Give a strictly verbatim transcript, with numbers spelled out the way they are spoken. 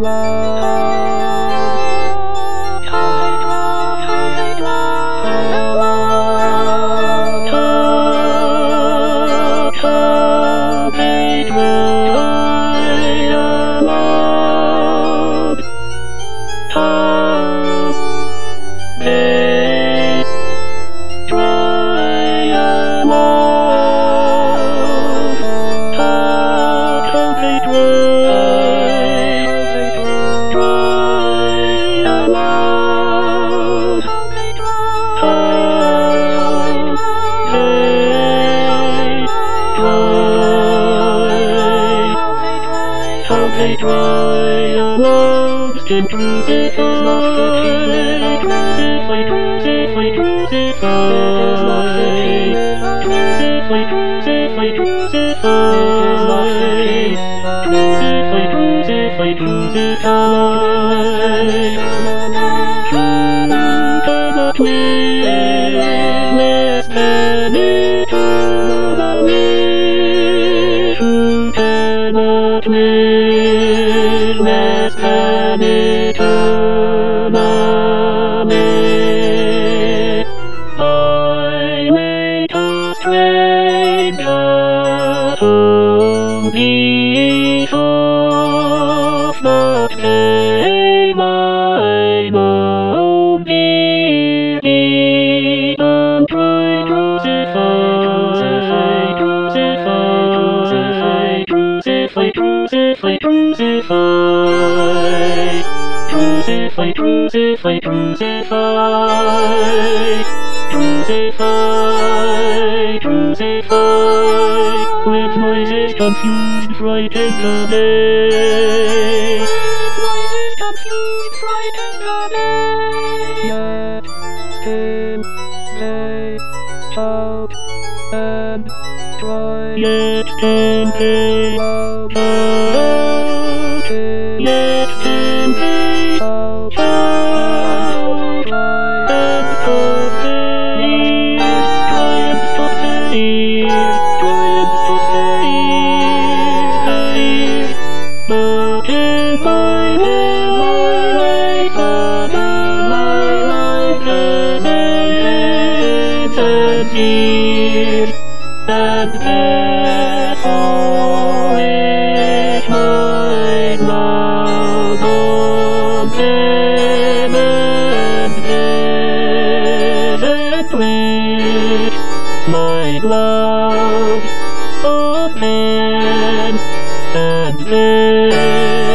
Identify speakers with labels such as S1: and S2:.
S1: They dry alone, skin crucified, crucified, crucified, crucified, crucified, crucified, crucified, crucified, crucified, crucified. True cannot live less than eternally. True cannot live less than eternally. I wait a strange at home, peace of not pay mine own dear demon, try crucify, crucify, crucify, crucify, crucify, crucify, crucify, crucify, crucify, crucify, with noises confused, frightened away. With noises confused, frightened away. Yet still they shout and cry. Yet still they shout. Yet still they shout and stop these, try and stop these, try and stop these, these. But in my will, my life, Father, my life is and tears, and therefore it might love on them and present which might love of men and men.